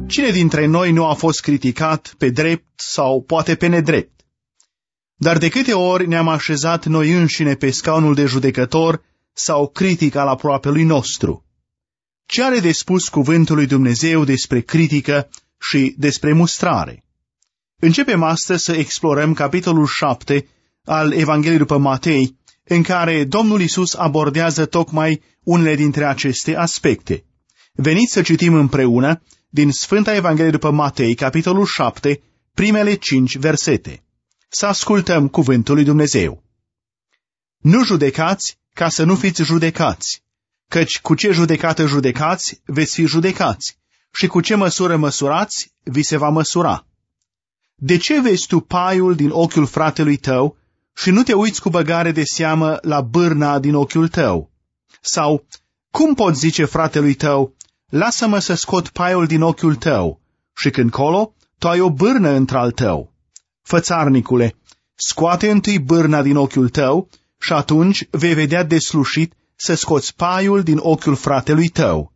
Cine dintre noi nu a fost criticat pe drept sau poate pe nedrept? Dar de câte ori ne-am așezat noi înșine pe scaunul de judecător sau critic al aproapelui nostru? Ce are de spus cuvântul lui Dumnezeu despre critică și despre mustrare? Începem astăzi să explorăm capitolul 7 al Evangheliei după Matei, în care Domnul Iisus abordează tocmai unele dintre aceste aspecte. Veniți să citim împreună din Sfânta Evanghelie după Matei, capitolul 7, primele 5 versete. Să ascultăm cuvântul lui Dumnezeu. Nu judecați ca să nu fiți judecați, căci cu ce judecată judecați, veți fi judecați, și cu ce măsură măsurați, vi se va măsura. De ce vezi tu paiul din ochiul fratelui tău și nu te uiți cu băgare de seamă la bârna din ochiul tău? Sau, cum poți zice fratelui tău, lasă-mă să scot paiul din ochiul tău, și când colo, tu ai o bârnă într-al tău? Fățarnicule, scoate întâi bârna din ochiul tău și atunci vei vedea deslușit să scoți paiul din ochiul fratelui tău.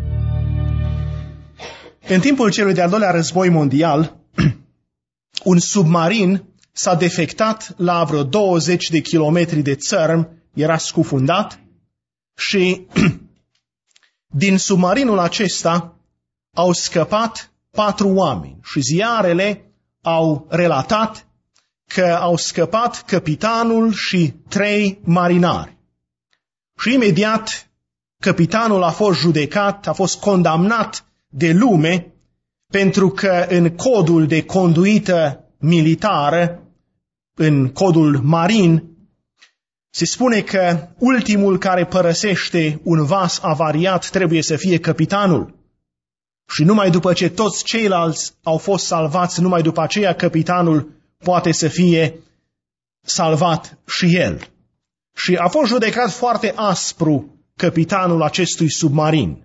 În timpul celui de-al doilea război mondial, un submarin s-a defectat la vreo 20 de kilometri de țărm, era scufundat și din submarinul acesta au scăpat 4 oameni și ziarele au relatat că au scăpat capitanul și 3 marinari. Și imediat capitanul a fost judecat, a fost condamnat de lume pentru că în codul de conduită militară, în codul marin, se spune că ultimul care părăsește un vas avariat trebuie să fie capitanul. Și numai după ce toți ceilalți au fost salvați, numai după aceea capitanul poate să fie salvat și el. Și a fost judecat foarte aspru capitanul acestui submarin.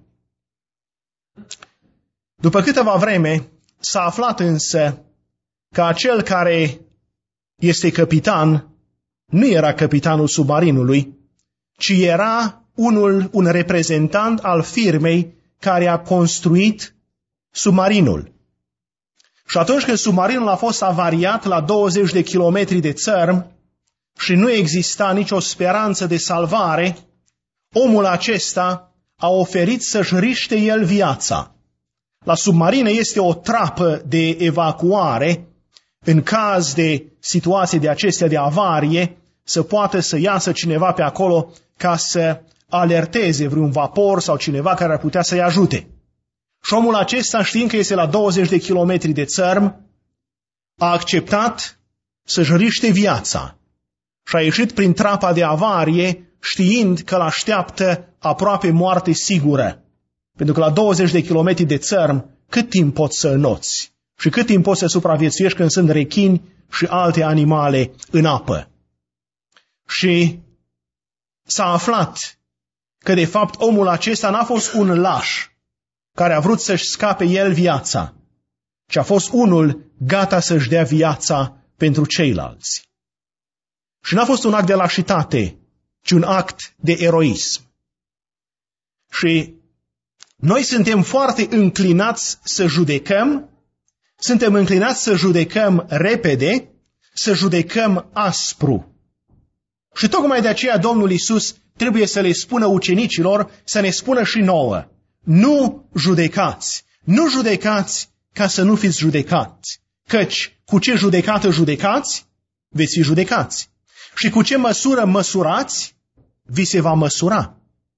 După câteva vreme s-a aflat însă că acel care este capitan nu era capitanul submarinului, ci era un reprezentant al firmei care a construit submarinul. Și atunci când submarinul a fost avariat la 20 de kilometri de țărm și nu exista nicio speranță de salvare, omul acesta a oferit să-și riște el viața. La submarină este o trapă de evacuare în caz de situații de acestea de avarie, să poată să iasă cineva pe acolo ca să alerteze vreun vapor sau cineva care ar putea să-i ajute. Și omul acesta, știind că este la 20 de kilometri de țărm, a acceptat să-și riște viața și a ieșit prin trapa de avarie știind că l-așteaptă aproape moarte sigură. Pentru că la 20 de kilometri de țărm, cât timp poți să înoți? Și cât timp poți să supraviețuiești când sunt rechini și alte animale în apă? Și s-a aflat că de fapt omul acesta n-a fost un laș care a vrut să-și scape el viața, ci a fost unul gata să-și dea viața pentru ceilalți. Și n-a fost un act de lașitate, ci un act de eroism. Și noi suntem foarte înclinați să judecăm, suntem înclinați să judecăm repede, să judecăm aspru. Și tocmai de aceea Domnul Iisus trebuie să le spună ucenicilor, să ne spună și nouă, nu judecați, nu judecați ca să nu fiți judecați, căci cu ce judecată judecați, veți fi judecați. Și cu ce măsură măsurați, vi se va măsura.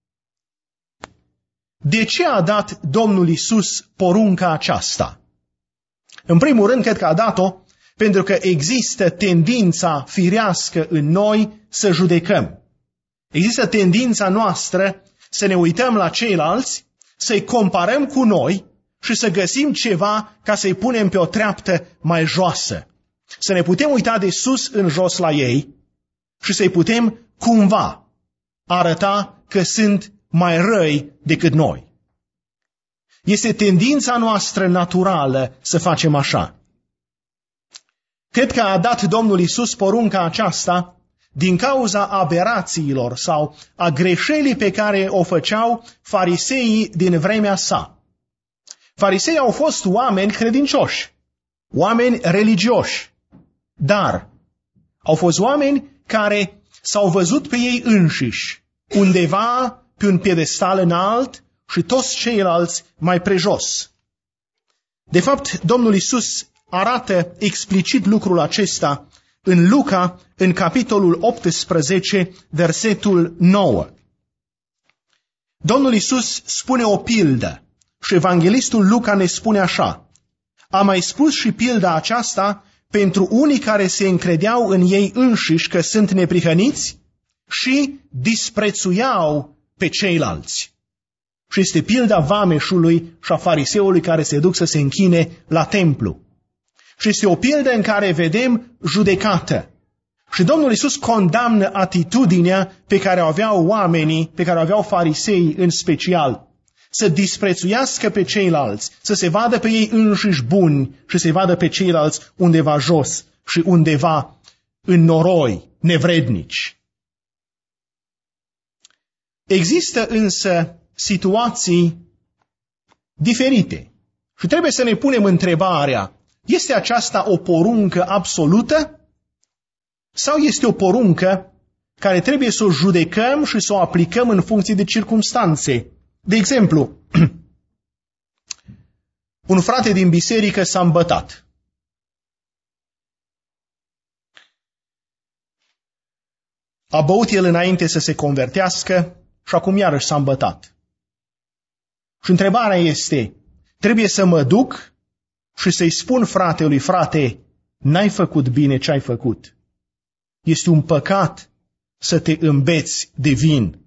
De ce a dat Domnul Iisus porunca aceasta? În primul rând, cred că a dat-o pentru că există tendința firească în noi să judecăm. Există tendința noastră să ne uităm la ceilalți, să-i comparăm cu noi și să găsim ceva ca să-i punem pe o treaptă mai joasă. Să ne putem uita de sus în jos la ei și să-i putem cumva arăta că sunt mai răi decât noi. Este tendința noastră naturală să facem așa. Cred că a dat Domnul Iisus porunca aceasta din cauza aberațiilor sau a greșelii pe care o făceau fariseii din vremea sa. Farisei au fost oameni credincioși, oameni religioși, dar au fost oameni care s-au văzut pe ei înșiși, undeva pe un piedestal înalt și toți ceilalți mai prejos. De fapt, Domnul Iisus arată explicit lucrul acesta în Luca, în capitolul 18, versetul 9. Domnul Iisus spune o pildă și evanghelistul Luca ne spune așa: a mai spus și pilda aceasta pentru unii care se încredeau în ei înșiși că sunt neprihăniți și disprețuiau pe ceilalți. Și este pilda vameșului și a fariseului care se duc să se închine la templu. Și este o pildă în care vedem judecată. Și Domnul Iisus condamnă atitudinea pe care o aveau oamenii, pe care o aveau fariseii în special. Să disprețuiască pe ceilalți, să se vadă pe ei înșiși buni și să se vadă pe ceilalți undeva jos și undeva în noroi, nevrednici. Există însă situații diferite și trebuie să ne punem întrebarea: este aceasta o poruncă absolută sau este o poruncă care trebuie să o judecăm și să o aplicăm în funcție de circumstanțe? De exemplu, un frate din biserică s-a îmbătat. A băut el înainte să se convertească și acum iarăși s-a îmbătat. Și întrebarea este: trebuie să mă duc și să-i spun fratelui: frate, n-ai făcut bine ce ai făcut. Este un păcat să te îmbeți de vin.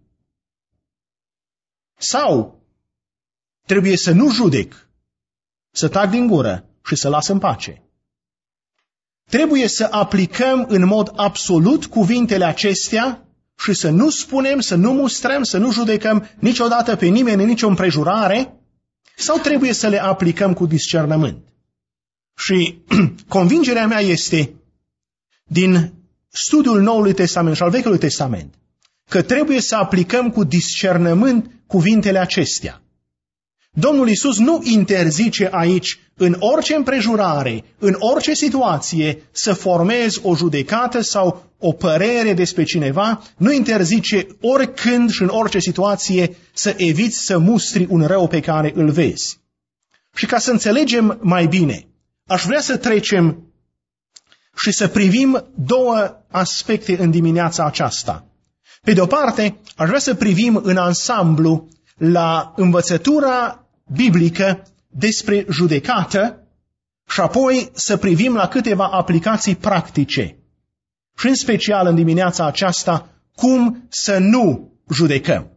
Sau trebuie să nu judec, să tac din gură și să las în pace. Trebuie să aplicăm în mod absolut cuvintele acestea și să nu spunem, să nu mustrăm, să nu judecăm niciodată pe nimeni în nicio împrejurare, sau trebuie să le aplicăm cu discernământ? Și convingerea mea este, din studiul Noului Testament și al Vechiului Testament, că trebuie să aplicăm cu discernământ cuvintele acestea. Domnul Iisus nu interzice aici, în orice împrejurare, în orice situație, să formezi o judecată sau o părere despre cineva, nu interzice oricând și în orice situație să eviți să mustri un rău pe care îl vezi. Și ca să înțelegem mai bine, aș vrea să trecem și să privim două aspecte în dimineața aceasta. Pe de o parte, aș vrea să privim în ansamblu la învățătura biblică despre judecată și apoi să privim la câteva aplicații practice. Și în special în dimineața aceasta, cum să nu judecăm.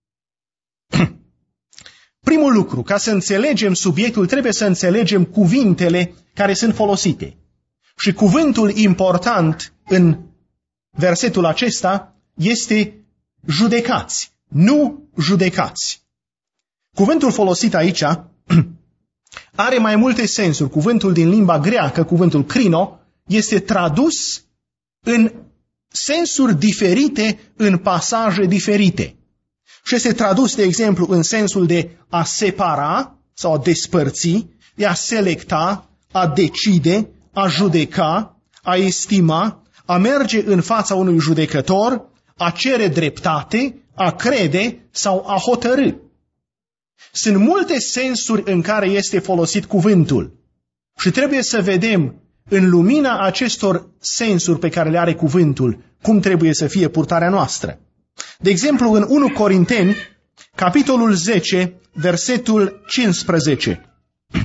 Primul lucru, ca să înțelegem subiectul, trebuie să înțelegem cuvintele care sunt folosite. Și cuvântul important în versetul acesta este judecați, nu judecați. Cuvântul folosit aici are mai multe sensuri. Cuvântul din limba greacă, cuvântul krino, este tradus în sensuri diferite, în pasaje diferite. Și este tradus, de exemplu, în sensul de a separa sau a despărți, de a selecta, a decide, a judeca, a estima, a merge în fața unui judecător, a cere dreptate, a crede sau a hotărî. Sunt multe sensuri în care este folosit cuvântul și trebuie să vedem în lumina acestor sensuri pe care le are cuvântul cum trebuie să fie purtarea noastră. De exemplu, în 1 Corinteni, capitolul 10, versetul 15.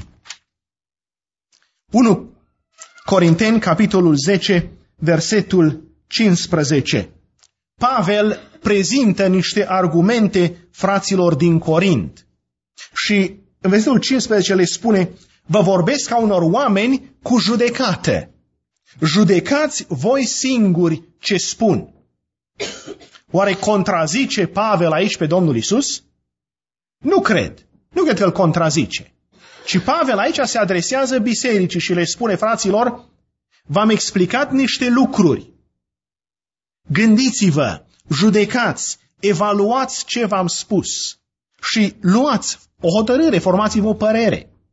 1 Corinteni, capitolul 10, versetul 15. Pavel prezintă niște argumente fraților din Corint. Și în versetul 15 le spune: vă vorbesc ca unor oameni cu judecată. Judecați voi singuri ce spun. Oare contrazice Pavel aici pe Domnul Iisus? Nu cred. Nu cred că îl contrazice. Și Pavel aici se adresează bisericii și le spune: fraților, v-am explicat niște lucruri. Gândiți-vă, judecați, evaluați ce v-am spus și luați o hotărâre, formați-vă o părere.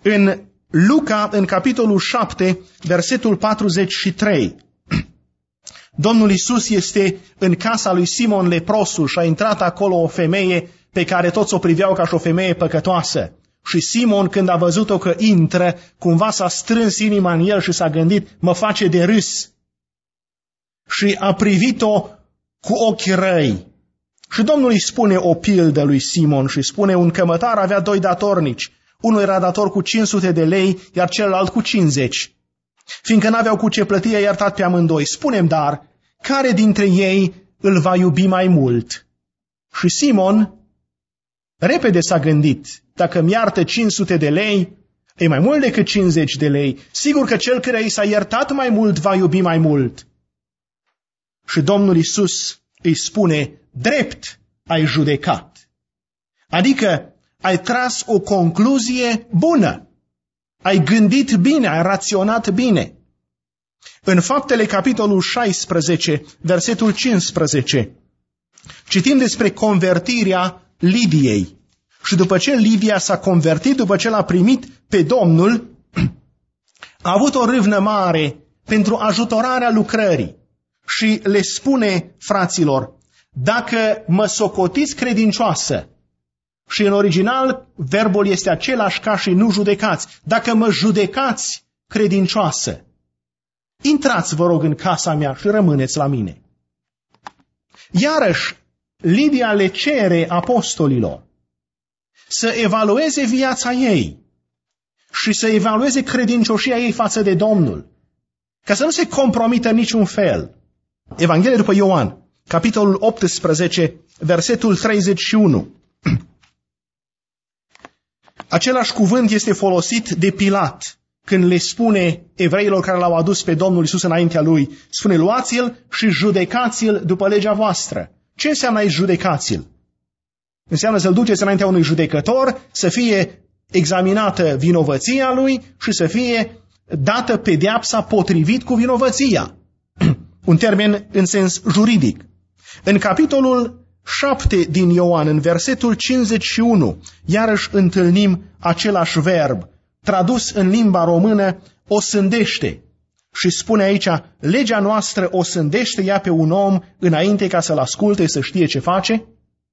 În Luca, în capitolul 7, versetul 43, Domnul Iisus este în casa lui Simon leprosul și a intrat acolo o femeie pe care toți o priveau ca și o femeie păcătoasă. Și Simon, când a văzut-o că intră, cumva s-a strâns inima în el și s-a gândit, mă face de râs. Și a privit-o cu ochi răi. Și Domnul îi spune o pildă lui Simon și spune, un cămătar avea 2 datornici. Unul era dator cu 500 de lei, iar celălalt cu 50. Fiindcă n-aveau cu ce plăti, i-a iertat pe amândoi. Spune-mi dar, care dintre ei îl va iubi mai mult? Și Simon repede s-a gândit, dacă îmi iartă 500 de lei, e mai mult decât 50 de lei. Sigur că cel care i s-a iertat mai mult va iubi mai mult. Și Domnul Iisus îi spune, drept ai judecat. Adică ai tras o concluzie bună. Ai gândit bine, ai raționat bine. În Faptele, capitolul 16, versetul 15, citim despre convertirea Lidiei. Și după ce Lidia s-a convertit, după ce l-a primit pe Domnul, a avut o râvnă mare pentru ajutorarea lucrării. Și le spune fraților, dacă mă socotiți credincioasă, și în original verbul este același ca și nu judecați, dacă mă judecați credincioasă, intrați, vă rog, în casa mea și rămâneți la mine. Iarăși, Lidia le cere apostolilor să evalueze viața ei și să evalueze credincioșia ei față de Domnul, ca să nu se compromită în niciun fel. Evanghelia după Ioan, capitolul 18, versetul 31. Același cuvânt este folosit de Pilat când le spune evreilor care l-au adus pe Domnul Iisus înaintea lui, spune, luați-l și judecați-l după legea voastră. Ce înseamnă aici judecați-l? Înseamnă să-l duceți înaintea unui judecător, să fie examinată vinovăția lui și să fie dată pedeapsa potrivit cu vinovăția. Un termen în sens juridic. În capitolul 7 din Ioan, în versetul 51, iarăși întâlnim același verb, tradus în limba română, o sândește. Și spune aici, legea noastră o sândește ea pe un om înainte ca să-l asculte, să știe ce face?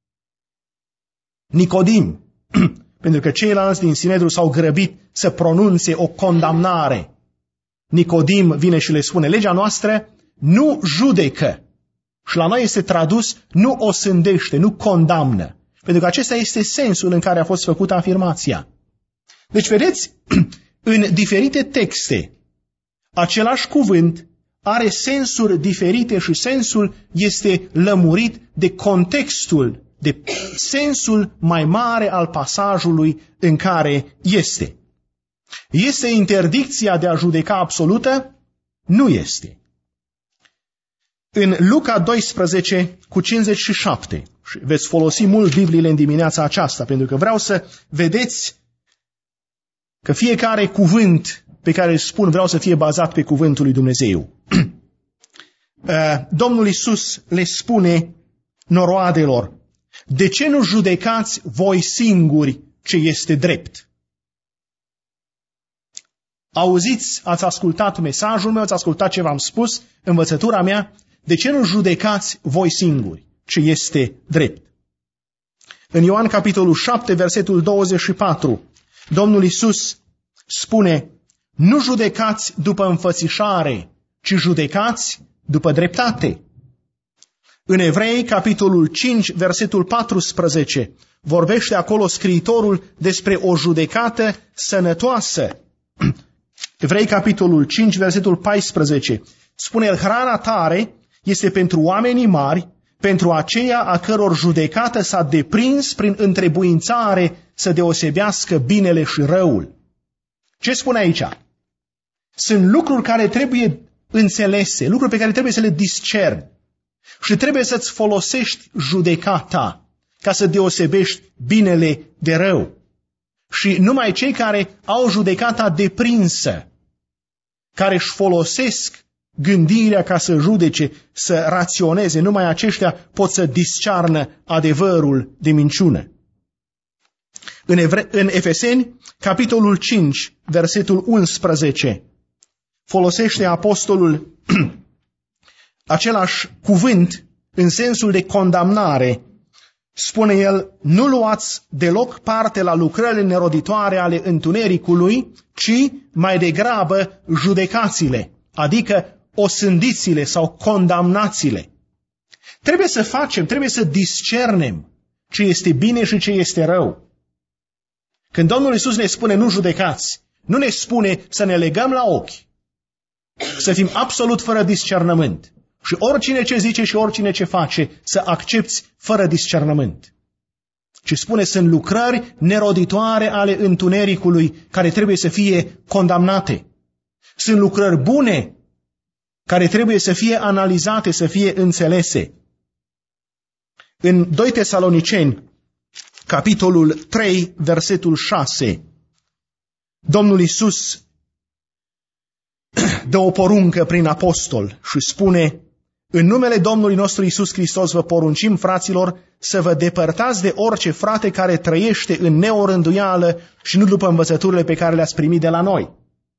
Nicodim, pentru că ceilalți din Sinedru s-au grăbit să pronunțe o condamnare. Nicodim vine și le spune, legea noastră nu judecă. Și la noi este tradus, nu o sândește, nu condamnă. Pentru că acesta este sensul în care a fost făcută afirmația. Deci, vedeți, în diferite texte, același cuvânt are sensuri diferite și sensul este lămurit de contextul, de sensul mai mare al pasajului în care este. Este interdicția de a judeca absolută? Nu este. În Luca 12 cu 57, și veți folosi mult Bibliile în dimineața aceasta, pentru că vreau să vedeți că fiecare cuvânt pe care îl spun vreau să fie bazat pe cuvântul lui Dumnezeu. Domnul Iisus le spune noroadelor, de ce nu judecați voi singuri ce este drept? Auziți, ați ascultat mesajul meu, ați ascultat ce v-am spus, învățătura mea, de ce nu judecați voi singuri ce este drept? În Ioan capitolul 7, versetul 24, Domnul Iisus spune, nu judecați după înfățișare, ci judecați după dreptate. În Evrei, capitolul 5, versetul 14, vorbește acolo scriitorul despre o judecată sănătoasă. Evrei, capitolul 5, versetul 14, spune, hrana tare este pentru oamenii mari, pentru aceia a căror judecată s-a deprins prin întrebuințare să deosebească binele și răul. Ce spune aici? Sunt lucruri care trebuie înțelese, lucruri pe care trebuie să le discerni. Și trebuie să-ți folosești judecata ca să deosebești binele de rău. Și numai cei care au judecata deprinsă, care își folosesc gândirea ca să judece, să raționeze, numai aceștia pot să discearnă adevărul de minciună. În Efeseni, capitolul 5, versetul 11, folosește apostolul același cuvânt în sensul de condamnare. Spune el, nu luați deloc parte la lucrările neroditoare ale întunericului, ci mai degrabă judecați-le, adică osândiți-le sau condamnați-le. Trebuie să discernem ce este bine și ce este rău. Când Domnul Iisus ne spune nu judecați, nu ne spune să ne legăm la ochi, să fim absolut fără discernământ și oricine ce zice și oricine ce face să accepți fără discernământ. Ci spune sunt lucrări neroditoare ale întunericului care trebuie să fie condamnate. Sunt lucrări bune care trebuie să fie analizate, să fie înțelese. În 2 Tesaloniceni, capitolul 3, versetul 6, Domnul Iisus dă o poruncă prin apostol și spune, în numele Domnului nostru Iisus Hristos vă poruncim, fraților, să vă depărtați de orice frate care trăiește în neorânduială și nu după învățăturile pe care le-ați primit de la noi.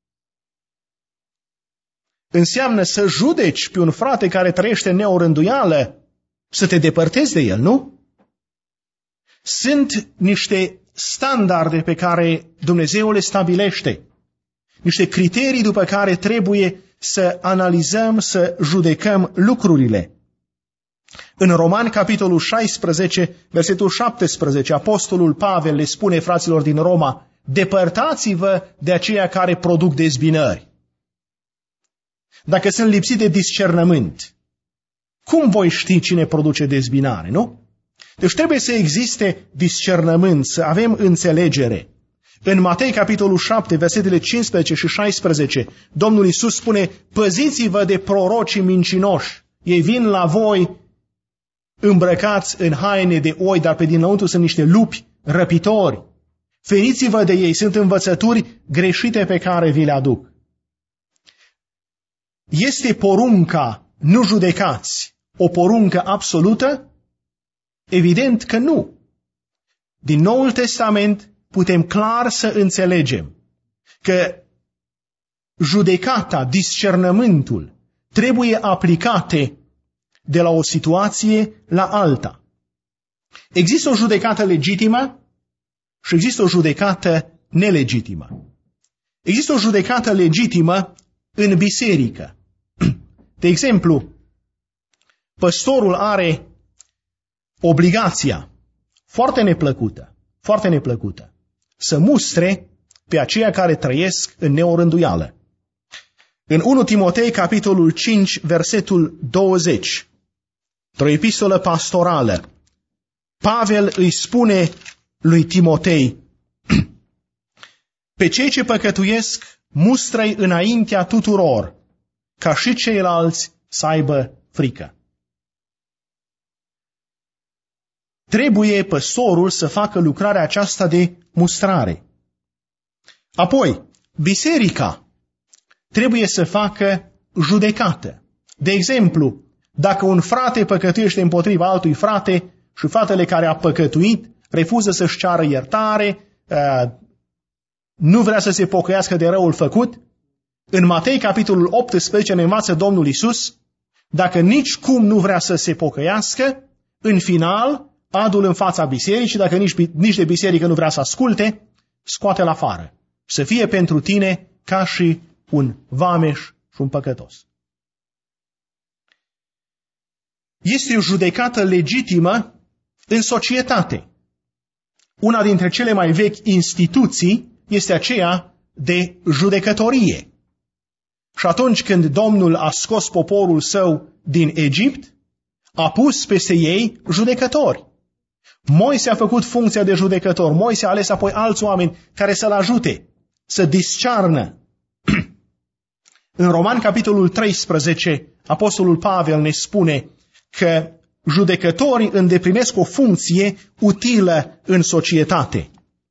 Înseamnă să judeci pe un frate care trăiește în neorânduială, să te depărtezi de el, nu? Sunt niște standarde pe care Dumnezeu le stabilește, niște criterii după care trebuie să analizăm, să judecăm lucrurile. În Romani, capitolul 16, versetul 17, apostolul Pavel le spune fraților din Roma, depărtați-vă de aceia care produc dezbinări. Dacă sunt lipsit de discernământ, cum voi ști cine produce dezbinare, nu? Deci trebuie să existe discernământ, să avem înțelegere. În Matei, capitolul 7, versetele 15 și 16, Domnul Iisus spune, păziți-vă de prorocii mincinoși. Ei vin la voi îmbrăcați în haine de oi, dar pe dinăuntru sunt niște lupi răpitori. Feriți-vă de ei, sunt învățături greșite pe care vi le aduc. Este porunca, nu judecați, o poruncă absolută? Evident că nu. Din Noul Testament putem clar să înțelegem că judecata, discernământul trebuie aplicate de la o situație la alta. Există o judecată legitimă și există o judecată nelegitimă. Există o judecată legitimă în biserică. De exemplu, păstorul are obligația foarte neplăcută, să mustre pe aceia care trăiesc în neorânduială. În 1 Timotei, capitolul 5, versetul 20, într-o epistolă pastorală, Pavel îi spune lui Timotei, pe cei ce păcătuiesc, mustră-i înaintea tuturor, ca și ceilalți să aibă frică. Trebuie păstorul să facă lucrarea aceasta de mustrare. Apoi, biserica trebuie să facă judecată. De exemplu, dacă un frate păcătuiește împotriva altui frate și fratele care a păcătuit refuză să-și ceară iertare, nu vrea să se pocăiască de răul făcut, în Matei, capitolul 18, ne învață Domnul Iisus, dacă nici cum nu vrea să se pocăiască, în final, adu-l în fața bisericii, dacă nici de biserică nu vrea să asculte, scoate-l afară. Să fie pentru tine ca și un vameș și un păcătos. Este o judecată legitimă în societate. Una dintre cele mai vechi instituții este aceea de judecătorie. Și atunci când Domnul a scos poporul său din Egipt, a pus peste ei judecători. Moise a făcut funcția de judecător. Moise a ales apoi alți oameni care să-l ajute să discearnă. În Roman, capitolul 13, apostolul Pavel ne spune că judecătorii îndeplinesc o funcție utilă în societate.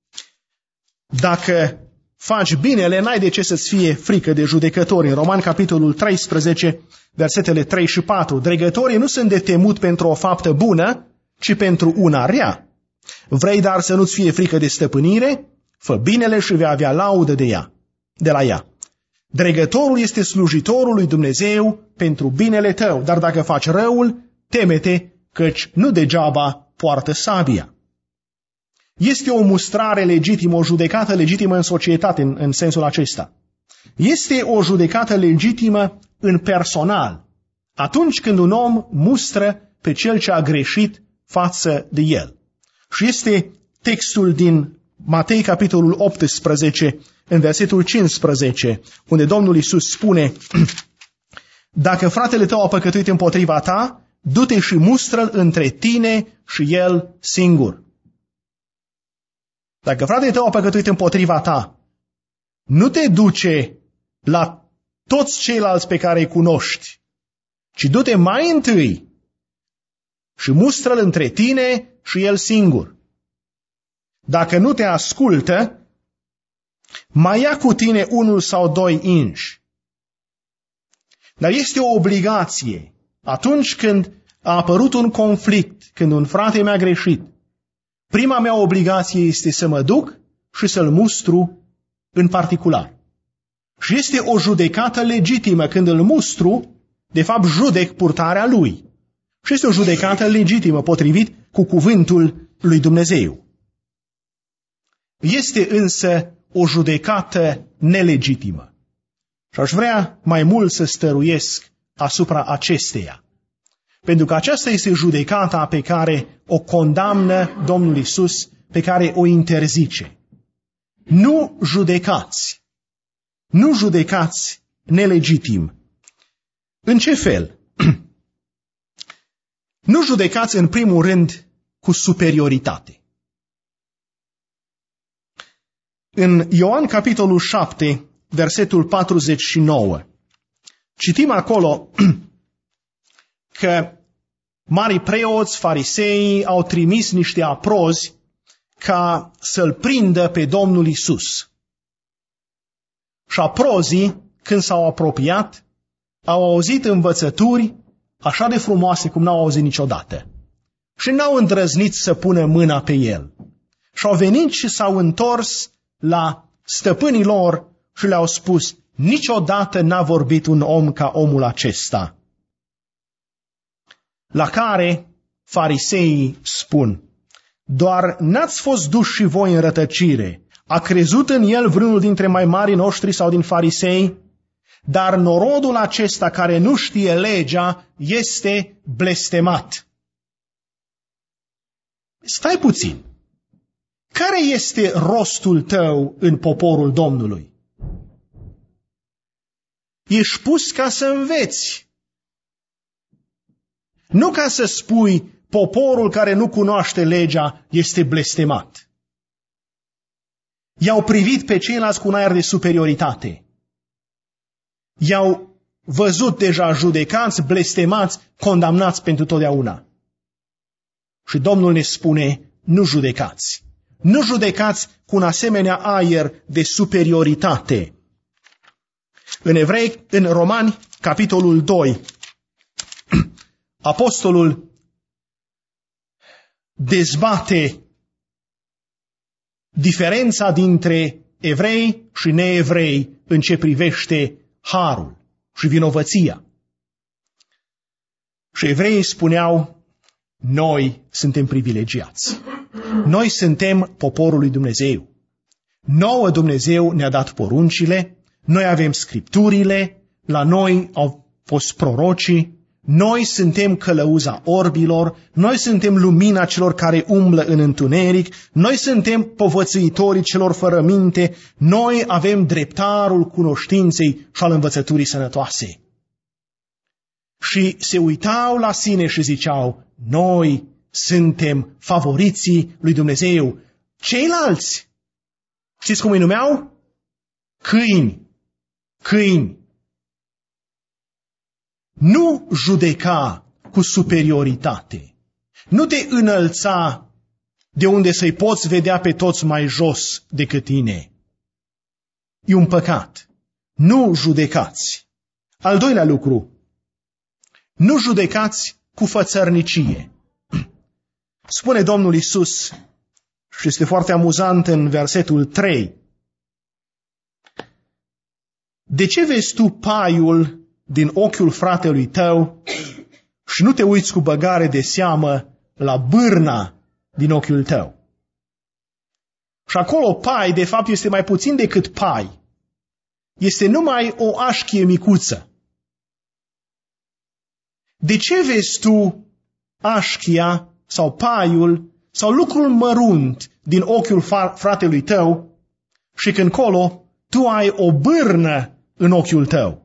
Dacă faci binele, n-ai de ce să-ți fie frică de judecători. În Roman, capitolul 13, versetele 3 și 4, dregătorii nu sunt de temut pentru o faptă bună, ci pentru una rea. Vrei dar să nu-ți fie frică de stăpânire? Fă binele și vei avea laudă de la ea. Dregătorul este slujitorul lui Dumnezeu pentru binele tău, dar dacă faci răul, teme-te, căci nu degeaba poartă sabia. Este o mustrare legitimă, o judecată legitimă în societate în sensul acesta. Este o judecată legitimă în personal, atunci când un om mustră pe cel ce a greșit față de el. Și este textul din Matei, capitolul 18, în versetul 15, unde Domnul Iisus spune: dacă fratele tău a păcătuit împotriva ta, du-te și mustră-l între tine și el singur. Dacă fratele tău a păcătuit împotriva ta, nu te duce la toți ceilalți pe care îi cunoști, ci du-te mai întâi și mustră-l între tine și el singur. Dacă nu te ascultă, mai ia cu tine 1 sau 2 inși. Dar este o obligație. Atunci când a apărut un conflict, când un frate mi-a greșit, prima mea obligație este să mă duc și să-l mustru în particular. Și este o judecată legitimă. Când îl mustru, de fapt judec purtarea lui. Și este o judecată legitimă, potrivit cu cuvântul lui Dumnezeu. Este însă o judecată nelegitimă. Și aș vrea mai mult să stăruiesc asupra acesteia. Pentru că aceasta este judecata pe care o condamnă Domnul Iisus, pe care o interzice. Nu judecați. Nu judecați nelegitim. În ce fel? Nu judecați în primul rând cu superioritate. În Ioan capitolul 7, versetul 49, citim acolo că marii preoți, farisei au trimis niște aprozi ca să-l prindă pe Domnul Iisus. Și aprozii, când s-au apropiat, au auzit învățături așa de frumoase cum n-au auzit niciodată. Și n-au îndrăznit să pună mâna pe el. Și au venit și s-au întors la stăpânii lor și le-au spus: niciodată n-a vorbit un om ca omul acesta. La care fariseii spun: doar n-ați fost duși și voi în rătăcire? A crezut în el vreunul dintre mai marii noștri sau din farisei? Dar norodul acesta care nu știe legea este blestemat. Stai puțin. Care este rostul tău în poporul Domnului? Ești pus ca să înveți. Nu ca să spui poporul care nu cunoaște legea este blestemat. I-au privit pe ceilalți cu un aer de superioritate. I-au văzut deja judecați, blestemați, condamnați pentru totdeauna. Și Domnul ne spune: nu judecați. Nu judecați cu un asemenea aer de superioritate. În Romani, capitolul 2, apostolul dezbate diferența dintre evrei și neevrei în ce privește harul și vinovăția. Și evreii spuneau: noi suntem privilegiați. Noi suntem poporul lui Dumnezeu. Nouă Dumnezeu ne-a dat poruncile, noi avem scripturile, la noi au fost prorocii, noi suntem călăuza orbilor, noi suntem lumina celor care umblă în întuneric, noi suntem povățuitorii celor fără minte, noi avem dreptarul cunoștinței și al învățăturii sănătoase. Și se uitau la sine și ziceau: noi suntem favoriții lui Dumnezeu. Ceilalți, știți cum îi numeau? Câini. Câini. Nu judeca cu superioritate. Nu te înălța de unde să-i poți vedea pe toți mai jos decât tine. E un păcat. Nu judecați. Al doilea lucru. Nu judecați cu fățărnicie. Spune Domnul Iisus Și este foarte amuzant în versetul 3. De ce vezi tu paiul din ochiul fratelui tău și nu te uiți cu băgare de seamă la bârna din ochiul tău? Și acolo pai, de fapt, este mai puțin decât pai. Este numai o așchie micuță. De ce vezi tu așchia sau paiul sau lucrul mărunt din ochiul fratelui tău și când colo tu ai o bârnă în ochiul tău?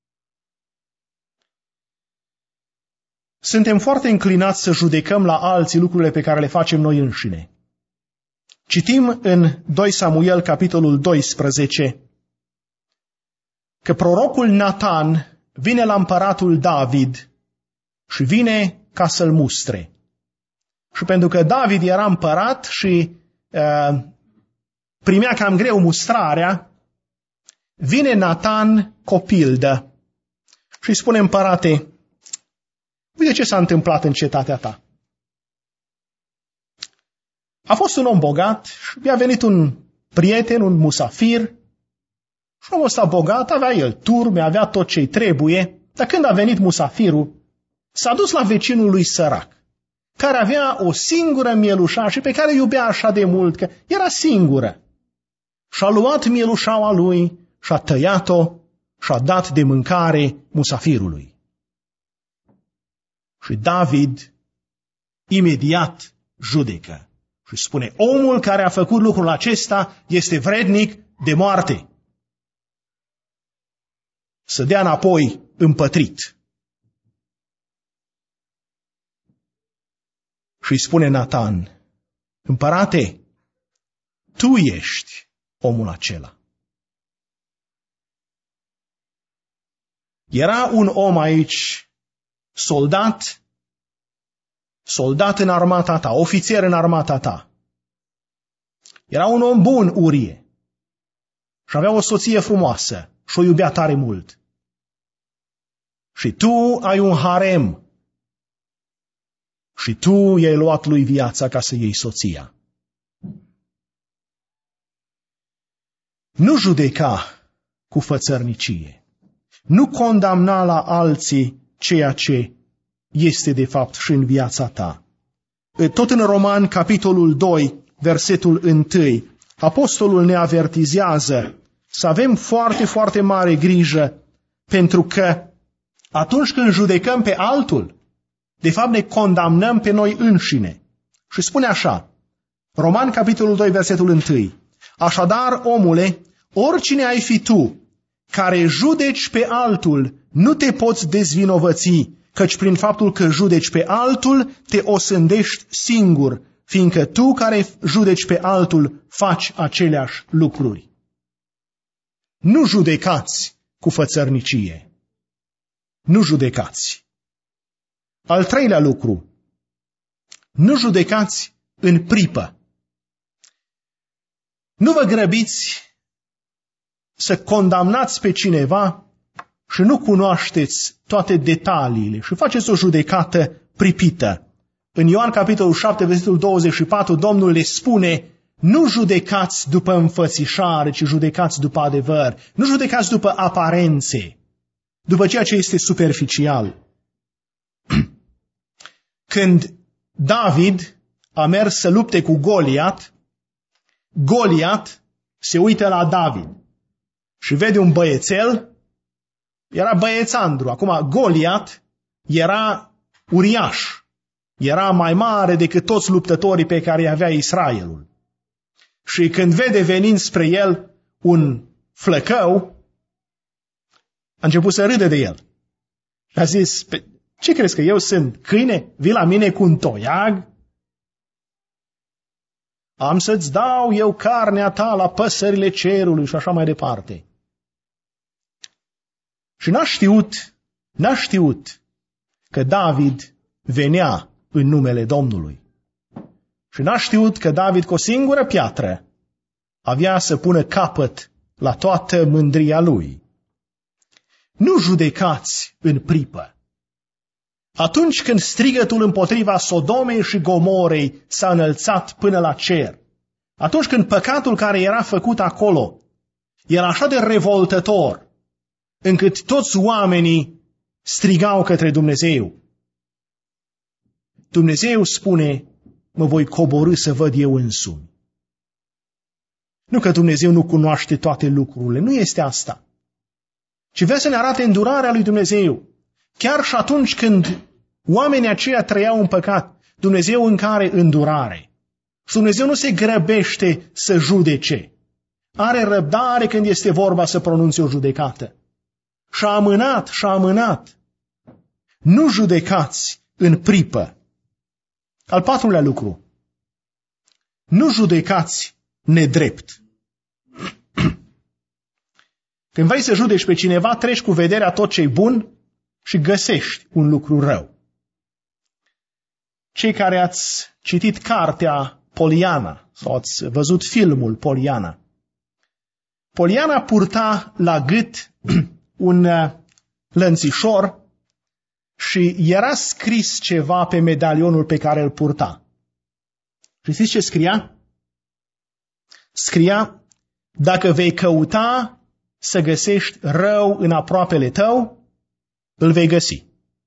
Suntem foarte înclinați să judecăm la alții lucrurile pe care le facem noi înșine. Citim în 2 Samuel, capitolul 12, că prorocul Natan vine la împăratul David și vine ca să-l mustre. Și pentru că David era împărat și primea cam greu mustrarea, vine Natan cu o pildă și îi spune: împărate, uite ce s-a întâmplat în cetatea ta. A fost un om bogat și i-a venit un prieten, un musafir, și omul ăsta bogat avea el turme, avea tot ce-i trebuie, dar când a venit musafirul, s-a dus la vecinul lui sărac, care avea o singură mielușașă pe care iubea așa de mult, că era singură. Și-a luat mielușaua lui și-a tăiat-o și-a dat de mâncare musafirului. Și David imediat judecă și spune: omul care a făcut lucrul acesta este vrednic de moarte. Să dea înapoi împătrit. Și îi spune Natan: împărate, tu ești omul acela. Era un om aici, soldat în armata ta, ofițer în armata ta. Era un om bun, Urie, și avea o soție frumoasă și o iubea tare mult. Și tu ai un harem și tu i-ai luat lui viața ca să iei soția. Nu judeca cu fățărnicie, nu condamna la alții ceea ce este de fapt și în viața ta. Tot în Roman, capitolul 2, versetul 1, apostolul ne avertizează să avem foarte, foarte mare grijă, pentru că atunci când judecăm pe altul, de fapt ne condamnăm pe noi înșine. Și spune așa, Roman, capitolul 2, versetul 1, așadar, omule, oricine ai fi tu, care judeci pe altul, nu te poți dezvinovăți, căci prin faptul că judeci pe altul, te osândești singur, fiindcă tu care judeci pe altul, faci aceleași lucruri. Nu judecați cu fățărnicie. Nu judecați. Al treilea lucru, nu judecați în pripă. Nu vă grăbiți să condamnați pe cineva și nu cunoașteți toate detaliile și faceți o judecată pripită. În Ioan capitolul 7, versetul 24, Domnul le spune: nu judecați după înfățișare, ci judecați după adevăr. Nu judecați după aparențe, după ceea ce este superficial. Când David a mers să lupte cu Goliat, Goliat se uită la David și vede un băiețel, era băiețandru. Acum Goliat era uriaș, era mai mare decât toți luptătorii pe care îi avea Israelul. Și când vede venind spre el un flăcău, a început să râde de el. A zis: ce crezi, că eu sunt câine? Vii la mine cu un toiag? Am să-ți dau eu carnea ta la păsările cerului și așa mai departe. Și n-a știut că David venea în numele Domnului. Și n-a știut că David cu o singură piatră avea să pună capăt la toată mândria lui. Nu judecați în pripă. Atunci când strigătul împotriva Sodomei și Gomorei s-a înălțat până la cer, Atunci când păcatul care era făcut acolo era așa de revoltător, încât toți oamenii strigau către Dumnezeu. Dumnezeu spune, mă voi coborî să văd eu însumi. Nu că Dumnezeu nu cunoaște toate lucrurile, nu este asta. Ci vrea să ne arate îndurarea lui Dumnezeu. Chiar și atunci când oamenii aceia trăiau în păcat, Dumnezeu încă îndurare. Și Dumnezeu nu se grăbește să judece. Are răbdare când este vorba să pronunțe o judecată. Și-a amânat. Nu judecați în pripă. Al patrulea lucru. Nu judecați nedrept. Când vrei să judeci pe cineva, treci cu vederea tot ce-i bun și găsești un lucru rău. Cei care ați citit cartea Poliana sau ați văzut filmul Poliana, Poliana purta la gât un lănțișor și era scris ceva pe medalionul pe care îl purta. Și știți ce scria? Scria, dacă vei căuta să găsești rău în aproapele tău, îl vei găsi.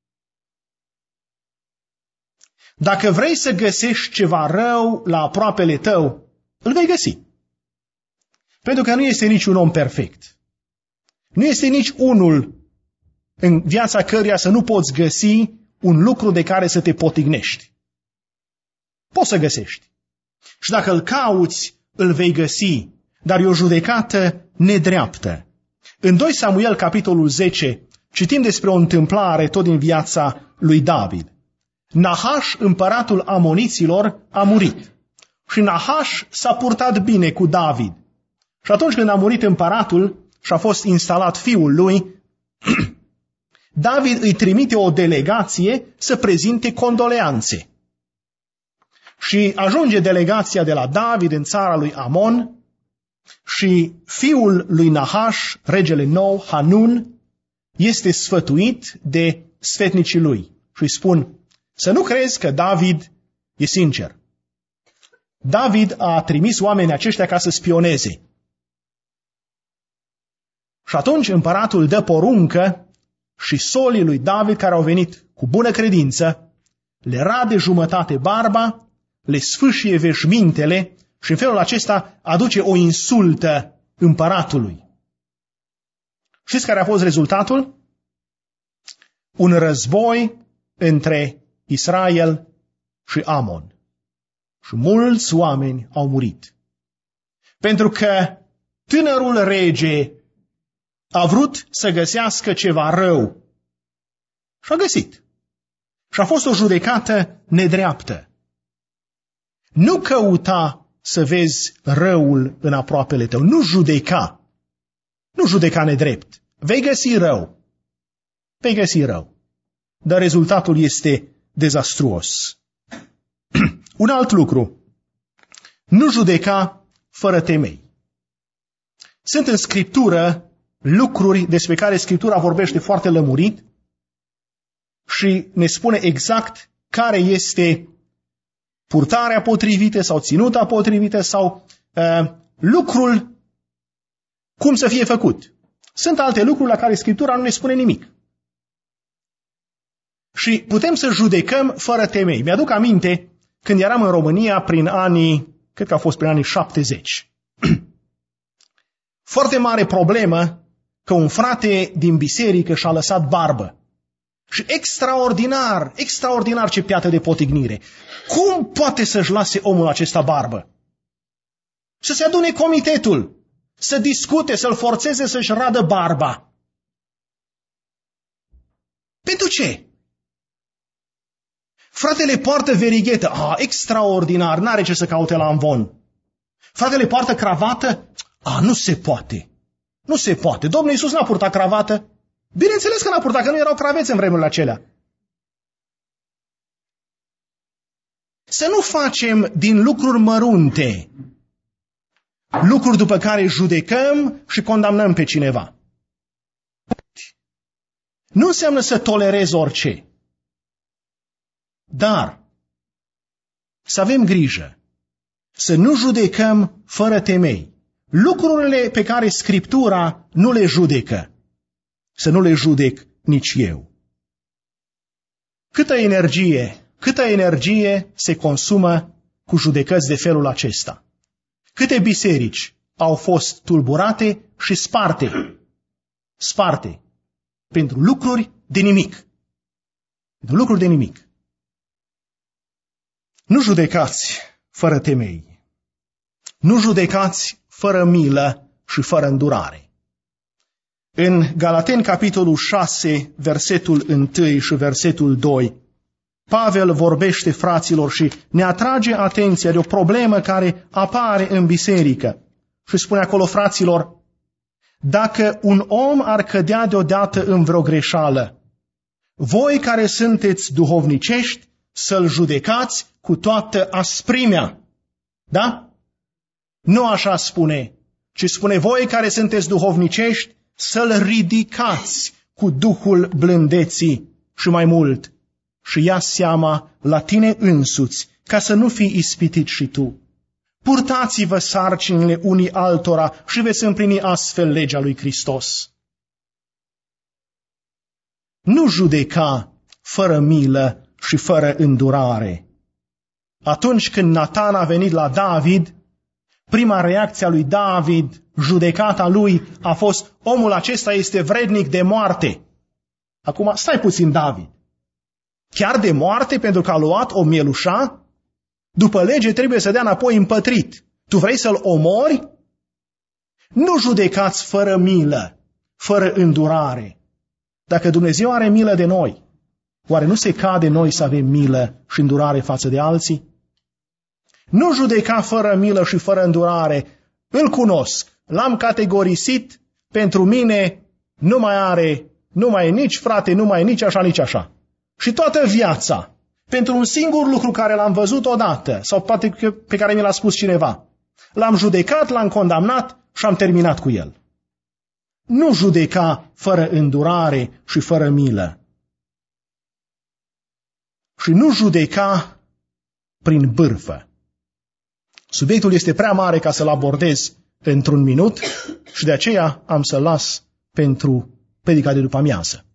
Dacă vrei să găsești ceva rău la aproapele tău, îl vei găsi. Pentru că nu este niciun om perfect. Nu este nici unul în viața căruia să nu poți găsi un lucru de care să te potignești. Poți să găsești. Și dacă îl cauți, îl vei găsi. Dar e o judecată nedreaptă. În 2 Samuel, capitolul 10, citim despre o întâmplare tot din viața lui David. Nahaș, împăratul amoniților, a murit. Și Nahaș s-a purtat bine cu David. Și atunci când a murit împăratul și a fost instalat fiul lui, David îi trimite o delegație să prezinte condoleanțe. Și ajunge delegația de la David în țara lui Amon și fiul lui Nahaș, regele nou, Hanun, este sfătuit de sfetnicii lui. Și îi spun, să nu crezi că David e sincer. David a trimis oamenii aceștia ca să spioneze. Și atunci împăratul dă poruncă și solii lui David, care au venit cu bună credință, le rade jumătate barba, le sfâșie veșmintele și în felul acesta aduce o insultă împăratului. Știți care a fost rezultatul? Un război între Israel și Amon. Și mulți oameni au murit. Pentru că tânărul rege a vrut să găsească ceva rău. Și a găsit. Și a fost o judecată nedreaptă. Nu căuta să vezi răul în aproapele tău. Nu judeca. Nu judeca nedrept. Vei găsi rău. Vei găsi rău. Dar rezultatul este dezastruos. Un alt lucru. Nu judeca fără temei. Sunt în Scriptură lucruri despre care Scriptura vorbește foarte lămurit și ne spune exact care este purtarea potrivită sau ținuta potrivită sau lucrul cum să fie făcut. Sunt alte lucruri la care Scriptura nu ne spune nimic. Și putem să judecăm fără temei. Mi-aduc aminte când eram în România prin anii, cred că a fost prin anii 70. Foarte mare problemă că un frate din biserică și-a lăsat barbă. Și extraordinar ce piată de potignire. Cum poate să-și lase omul acesta barbă? Să se adune comitetul, să discute, să-l forțeze să-și radă barba. Pentru ce? Fratele poartă verighetă. Extraordinar, n-are ce să caute la amvon. Fratele poartă cravată. Nu se poate. Nu se poate. Domnul Iisus n-a purtat cravată. Bineînțeles că n-a purtat, că nu erau cravețe în vremurile acelea. Să nu facem din lucruri mărunte lucruri după care judecăm și condamnăm pe cineva. Nu înseamnă să tolerezi orice. Dar să avem grijă să nu judecăm fără temei. Lucrurile pe care Scriptura nu le judecă, să nu le judec nici eu. Câtă energie se consumă cu judecăți de felul acesta? Câte biserici au fost tulburate și sparte pentru lucruri de nimic. Pentru lucruri de nimic. Nu judecați fără temei. Nu judecați fără milă și fără îndurare. În Galateni, capitolul 6, versetul 1 și versetul 2, Pavel vorbește fraților și ne atrage atenția de o problemă care apare în biserică. Și spune acolo, fraților, dacă un om ar cădea deodată în vreo greșeală, voi care sunteți duhovnicești, să-l judecați cu toată asprimea. Da? Nu așa spune, ci spune, voi care sunteți duhovnicești, să-l ridicați cu Duhul blândeții și mai mult. Și ia seama la tine însuți, ca să nu fii ispitit și tu. Purtați-vă sarcinile unii altora și veți împlini astfel legea lui Hristos. Nu judeca fără milă și fără îndurare. Atunci când Natan a venit la David, prima reacție a lui David, judecata lui, a fost, omul acesta este vrednic de moarte. Acum, stai puțin, David. Chiar de moarte pentru că a luat o mielușa? După lege trebuie să dea înapoi împătrit. Tu vrei să-l omori? Nu judecați fără milă, fără îndurare. Dacă Dumnezeu are milă de noi, oare nu se cade noi să avem milă și îndurare față de alții? Nu judeca fără milă și fără îndurare. Îl cunosc, l-am categorisit, pentru mine nu mai e nici frate, nu mai e nici așa, nici așa. Și toată viața, pentru un singur lucru care l-am văzut odată, sau poate pe care mi l-a spus cineva, l-am judecat, l-am condamnat și am terminat cu el. Nu judeca fără îndurare și fără milă. Și nu judeca prin bârfă. Subiectul este prea mare ca să-l abordez într-un minut și de aceea am să-l las pentru predica de după amiază.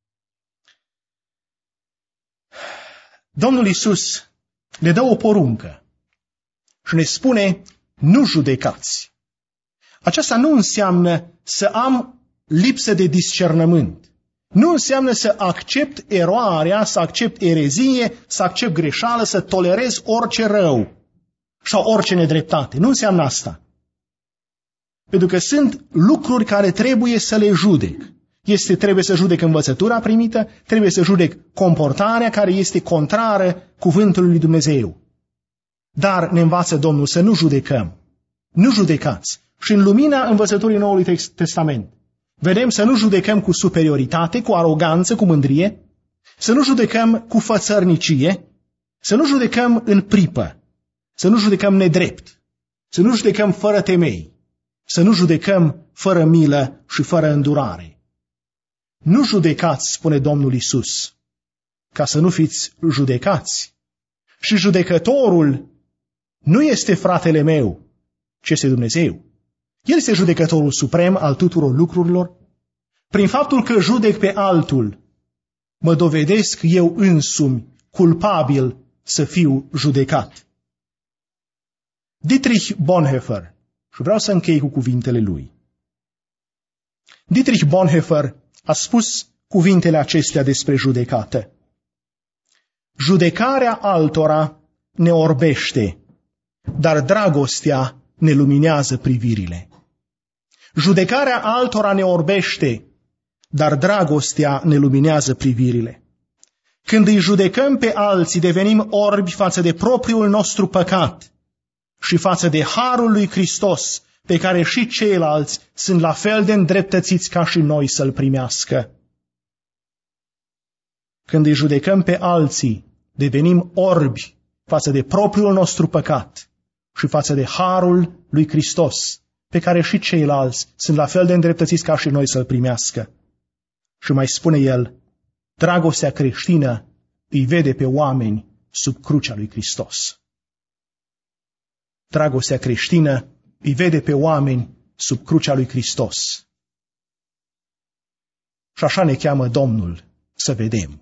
Domnul Iisus ne dă o poruncă și ne spune, nu judecați. Aceasta nu înseamnă să am lipsă de discernământ. Nu înseamnă să accept eroarea, să accept erezie, să accept greșeală, să tolerez orice rău sau orice nedreptate. Nu înseamnă asta. Pentru că sunt lucruri care trebuie să le judec. Trebuie să judec învățătura primită, trebuie să judec comportarea care este contrară cuvântului lui Dumnezeu. Dar ne învață Domnul să nu judecăm. Nu judecați. Și în lumina învățăturii Noului Testament vedem să nu judecăm cu superioritate, cu aroganță, cu mândrie, să nu judecăm cu fățărnicie, să nu judecăm în pripă, să nu judecăm nedrept, să nu judecăm fără temei, să nu judecăm fără milă și fără îndurare. Nu judecați, spune Domnul Iisus, ca să nu fiți judecați. Și judecătorul nu este fratele meu, ci este Dumnezeu. El este judecătorul suprem al tuturor lucrurilor. Prin faptul că judec pe altul, mă dovedesc eu însumi culpabil să fiu judecat. Dietrich Bonhoeffer, și vreau să închei cu cuvintele lui. Dietrich Bonhoeffer a spus cuvintele acestea despre judecată. Judecarea altora ne orbește, dar dragostea ne luminează privirile. Judecarea altora ne orbește, dar dragostea ne luminează privirile. Când îi judecăm pe alții, devenim orbi față de propriul nostru păcat și față de harul lui Hristos, pe care și ceilalți sunt la fel de îndreptățiți ca și noi să-l primească. Când îi judecăm pe alții, devenim orbi față de propriul nostru păcat și față de harul lui Hristos, pe care și ceilalți sunt la fel de îndreptățiți ca și noi să-l primească. Și mai spune el, dragostea creștină îi vede pe oameni sub crucea lui Hristos. Dragostea creștină îi vede pe oameni sub crucea lui Hristos. Și așa ne cheamă Domnul să vedem.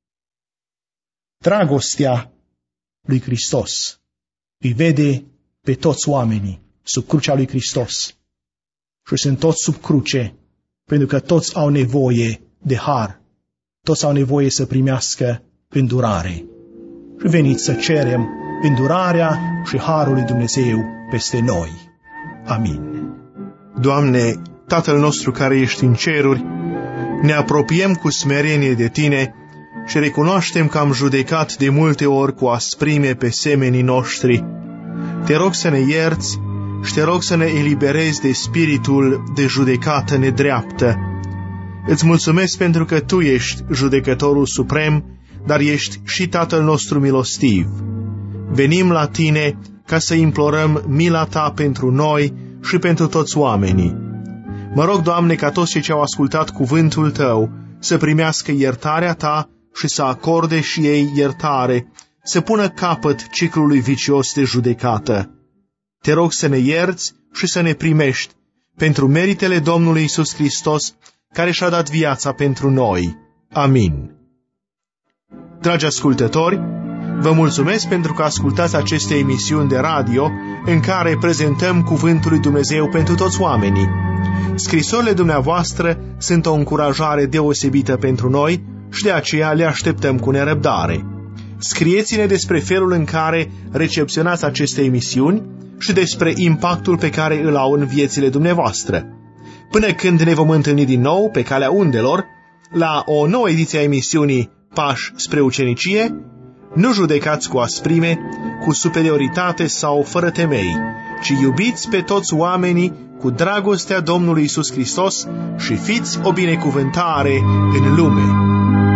Dragostea lui Hristos îi vede pe toți oamenii sub crucea lui Hristos. Și sunt toți sub cruce, pentru că toți au nevoie de har. Toți au nevoie să primească îndurare. Și veniți să cerem îndurarea și harul lui Dumnezeu peste noi. Amin. Doamne, Tatăl nostru care ești în ceruri, ne apropiem cu smerenie de Tine și recunoaștem că am judecat de multe ori cu asprime pe semenii noștri. Te rog să ne ierți și te rog să ne eliberezi de spiritul de judecată nedreaptă. Îți mulțumesc pentru că Tu ești judecătorul suprem, dar ești și Tatăl nostru milostiv. Venim la Tine ca să implorăm mila Ta pentru noi și pentru toți oamenii. Mă rog, Doamne, ca toți cei ce au ascultat cuvântul Tău să primească iertarea Ta și să acorde și ei iertare, să pună capăt ciclului vicios de judecată. Te rog să ne ierți și să ne primești pentru meritele Domnului Iisus Hristos, care și-a dat viața pentru noi. Amin. Dragi ascultători, vă mulțumesc pentru că ascultați aceste emisiuni de radio în care prezentăm Cuvântul lui Dumnezeu pentru toți oamenii. Scrisorile dumneavoastră sunt o încurajare deosebită pentru noi și de aceea le așteptăm cu nerăbdare. Scrieți-ne despre felul în care recepționați aceste emisiuni și despre impactul pe care îl au în viețile dumneavoastră. Până când ne vom întâlni din nou pe calea undelor, la o nouă ediție a emisiunii Pași spre ucenicie, nu judecați cu asprime, cu superioritate sau fără temei, ci iubiți pe toți oamenii cu dragostea Domnului Iisus Hristos și fiți o binecuvântare în lume.